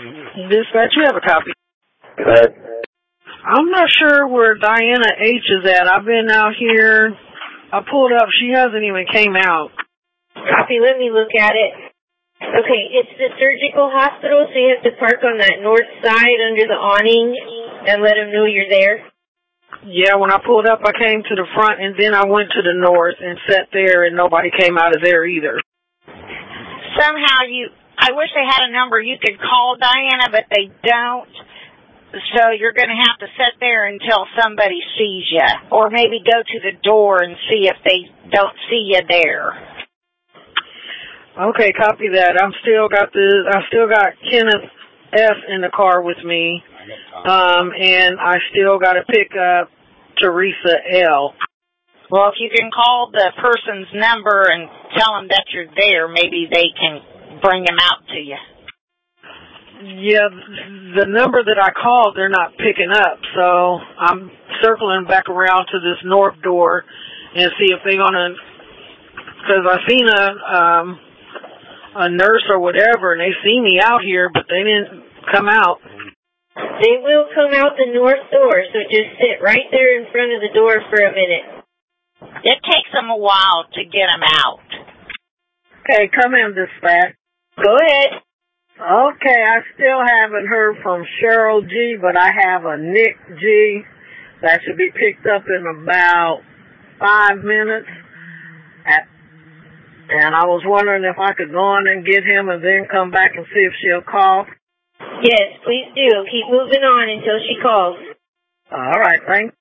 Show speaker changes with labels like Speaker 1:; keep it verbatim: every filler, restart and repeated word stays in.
Speaker 1: Dispatch, you have a copy.
Speaker 2: Go ahead.
Speaker 1: I'm not sure where Diana H is at. I've been out here. I pulled up. She hasn't even came out.
Speaker 3: Copy. Let me look at it. Okay, it's the surgical hospital, so you have to park on that north side under the awning and let them know you're there.
Speaker 1: Yeah, when I pulled up, I came to the front, and then I went to the north and sat there, and nobody came out of there either.
Speaker 4: Somehow you, I wish they had a number you could call, Diana, but they don't. So you're going to have to sit there until somebody sees you, or maybe go to the door and see if they don't see you there.
Speaker 1: Okay, copy that. I'm still got the. I still got Kenneth F in the car with me, um, and I still got to pick up Teresa L.
Speaker 4: Well, if you can call the person's number and tell them that you're there, maybe they can bring them out to you.
Speaker 1: Yeah, the number that I called, they're not picking up, so I'm circling back around to this north door and see if they're gonna. Because I seen a um, a nurse or whatever, and they see me out here, but they didn't come out.
Speaker 3: They will come out the north door, so just sit right there in front of the door for a minute.
Speaker 4: It takes them a while to get them out.
Speaker 1: Okay, come in, dispatch.
Speaker 3: Go ahead.
Speaker 1: Okay, I still haven't heard from Cheryl G, but I have a Nick G that should be picked up in about five minutes. At, and I was wondering if I could go on and get him and then come back and see if she'll call.
Speaker 3: Yes, please do. Keep moving on until she calls.
Speaker 1: All right, thanks.